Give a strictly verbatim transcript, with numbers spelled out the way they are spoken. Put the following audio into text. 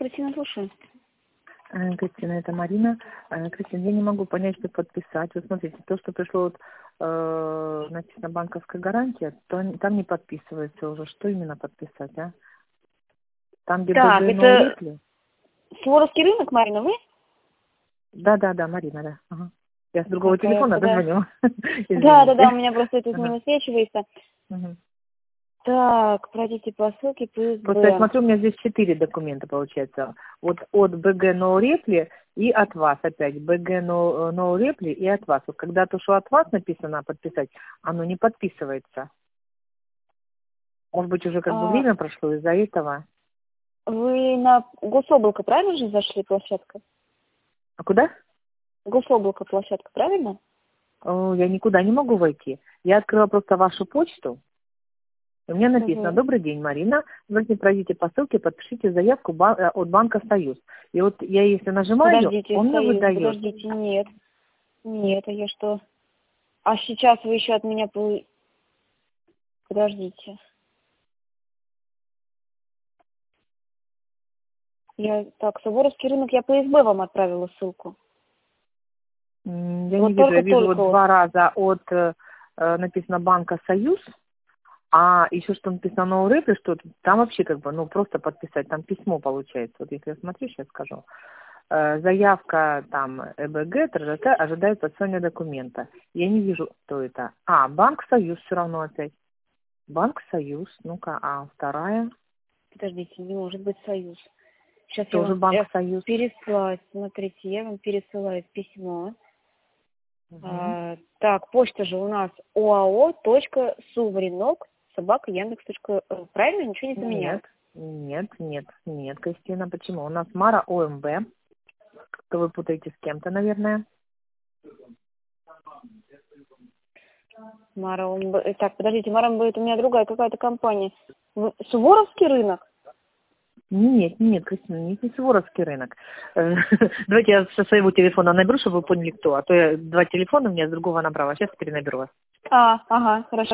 Кристина, слушаю. Э, Кристина, это Марина. Э, Кристина, я не могу понять, что подписать. Вот смотрите, то, что пришло вот, э, написано банковская гарантия, то н- там не подписывается уже. Что именно подписать, а? Там, где Так, БГ это Ноурепли? Суворовский рынок, Марина, вы? Да, да, да, Марина, да. Ага. Я с другого Так, а я телефона когда... дозвонила. Да, да, да, у Извините. меня просто это не Ага. высвечивается. Мгм. Так, пройдите по ссылке Просто я ПСБ. смотрю, у меня здесь четыре документа получается. Вот от БГ Ноурепли и от вас опять. БГ Но- Ноурепли и от вас. Вот когда то, что от вас написано подписать, оно не подписывается. Может быть, уже как бы А, время прошло из-за этого. вы на Гособлако правильно же зашли, площадка? А куда? Гособлако площадка, правильно? О, я никуда не могу войти. Я открыла просто вашу почту. У меня написано: Угу. добрый день, Марина. Давайте пройдите по ссылке, подпишите заявку ба- э, от банка Союз. И вот я если нажимаю, Подождите, он мне Союз, выдает. подождите, нет. Нет, а я что? А сейчас вы еще от меня... по- Подождите. Я... Так, Суворовский рынок, я по СБ вам отправила ссылку. М, Я не Вот вижу, я вижу только-только вот вот. два раза от э, э, написано банка Союз, а еще что написано Ноурепли, что там вообще как бы, ну просто подписать, там письмо получается. Вот если я смотрю, сейчас скажу. Э, заявка там ЭБГ, ТРЖТ, ожидает подписания документа. Я не вижу, кто это. А, банк Союз все равно опять. Банк Союз, ну-ка, а вторая, Подождите, не может быть Союз. Сейчас я тоже вам банк э, Союз. переслать. Смотрите, я вам пересылаю письмо. Угу. А, так, почта же у нас оао.сувренок собака яндекс точка ру. Правильно? Ничего не Нет, поменялось. нет, нет, нет, Кристина, почему? У нас Мара ОМБ, то вы путаете с кем-то, наверное. Марамб... э, Так, подождите, Марамб, это у меня другая какая-то компания. Вы- Суворовский рынок? Нет, нет, Кристина, не не Суворовский рынок. Э, Давайте я со своего телефона наберу, чтобы вы поняли, кто. А то я два телефона у меня с другого набрала. Сейчас перенаберу вас. А, ага, хорошо.